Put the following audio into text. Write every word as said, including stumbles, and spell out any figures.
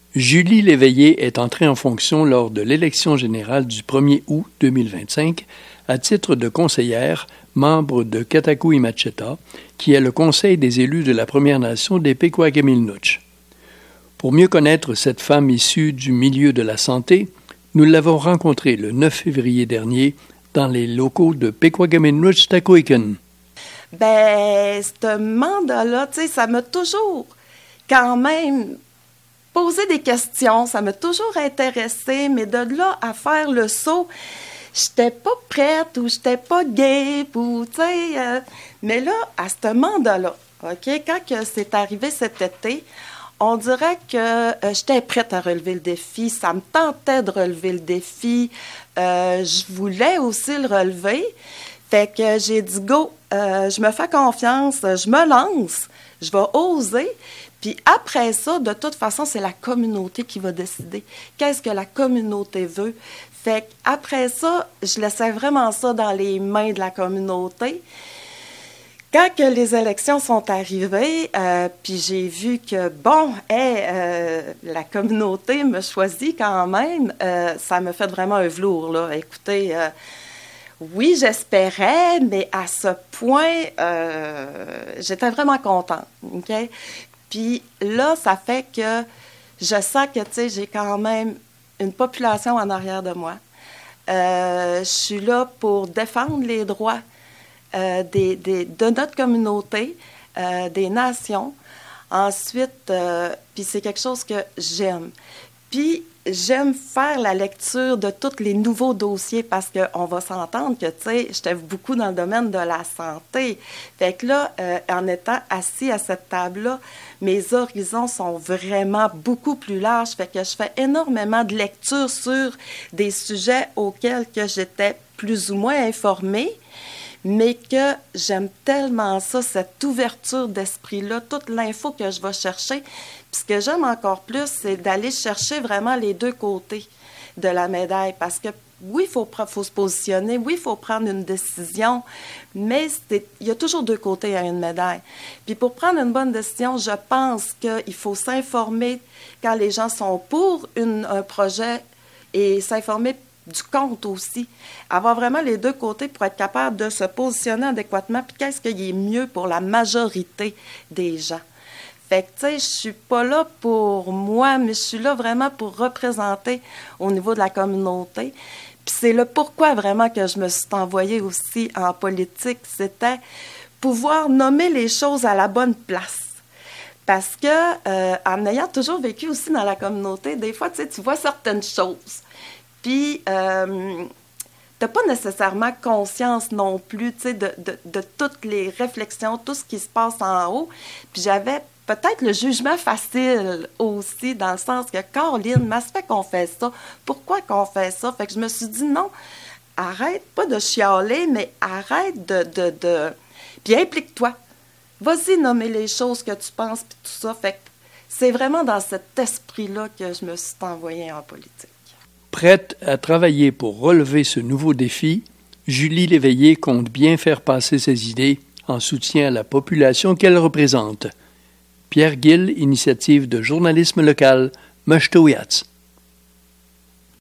Julie Léveillé est entrée en fonction lors de l'élection générale du premier août deux mille vingt-cinq à titre de conseillère, membre de Katakou-Imacheta, qui est le conseil des élus de la Première Nation des Pequawagamilenutch. Pour mieux connaître cette femme issue du milieu de la santé, nous l'avons rencontrée le neuf février dernier dans les locaux de Pequawagamilenutch-Takoiken. Ben, ce mandat-là, tu sais, ça m'a toujours quand même posé des questions, ça m'a toujours intéressée, mais de là à faire le saut, j'étais pas prête ou j'étais pas game ou, tu sais, euh, mais là, à ce mandat-là, OK, quand que c'est arrivé cet été, on dirait que euh, j'étais prête à relever le défi, ça me tentait de relever le défi, euh, je voulais aussi le relever, fait que j'ai dit go, euh, je me fais confiance, je me lance, je vais oser. Puis après ça, de toute façon, c'est la communauté qui va décider. Qu'est-ce que la communauté veut? Fait qu'après ça, je laissais vraiment ça dans les mains de la communauté. Quand que les élections sont arrivées, euh, puis j'ai vu que, bon, hey, euh, la communauté me choisit quand même, euh, ça me fait vraiment un velours, là. Écoutez, euh, oui, j'espérais, mais à ce point, euh, j'étais vraiment contente, OK? Puis là, ça fait que je sens que, tu sais, j'ai quand même une population en arrière de moi. Euh, je suis là pour défendre les droits euh, des, des, de notre communauté, euh, des nations. Ensuite, euh, puis c'est quelque chose que j'aime. Puis j'aime faire la lecture de tous les nouveaux dossiers parce qu'on va s'entendre que, tu sais, j'étais beaucoup dans le domaine de la santé. Fait que là, euh, en étant assis à cette table-là, mes horizons sont vraiment beaucoup plus larges. Fait que je fais énormément de lectures sur des sujets auxquels que j'étais plus ou moins informée, mais que j'aime tellement ça, cette ouverture d'esprit-là, toute l'info que je vais chercher. Puis ce que j'aime encore plus, c'est d'aller chercher vraiment les deux côtés de la médaille. Parce que oui, il faut, faut se positionner, oui, il faut prendre une décision, mais il y a toujours deux côtés à une médaille. Puis pour prendre une bonne décision, je pense qu'il faut s'informer quand les gens sont pour une, un projet et s'informer du compte aussi. Avoir vraiment les deux côtés pour être capable de se positionner adéquatement, puis qu'est-ce qui est mieux pour la majorité des gens. Fait que, tu sais, je suis pas là pour moi, mais je suis là vraiment pour représenter au niveau de la communauté. Puis c'est le pourquoi vraiment que je me suis envoyée aussi en politique, c'était pouvoir nommer les choses à la bonne place. Parce que, euh, en ayant toujours vécu aussi dans la communauté, des fois, tu sais, tu vois certaines choses. Puis, euh, t'as pas nécessairement conscience non plus, tu sais, de, de, de toutes les réflexions, tout ce qui se passe en haut. Puis j'avais peut-être le jugement facile aussi, dans le sens que, Caroline, mais ça fait qu'on fait ça. Pourquoi qu'on fait ça? Fait que je me suis dit, non, arrête pas de chialer, mais arrête de... de, de... Puis implique-toi. Vas-y nommer les choses que tu penses, puis tout ça. Fait que c'est vraiment dans cet esprit-là que je me suis envoyée en politique. Prête à travailler pour relever ce nouveau défi, Julie Léveillé compte bien faire passer ses idées en soutien à la population qu'elle représente. Pierre Gill, initiative de journalisme local, Mashtowiats.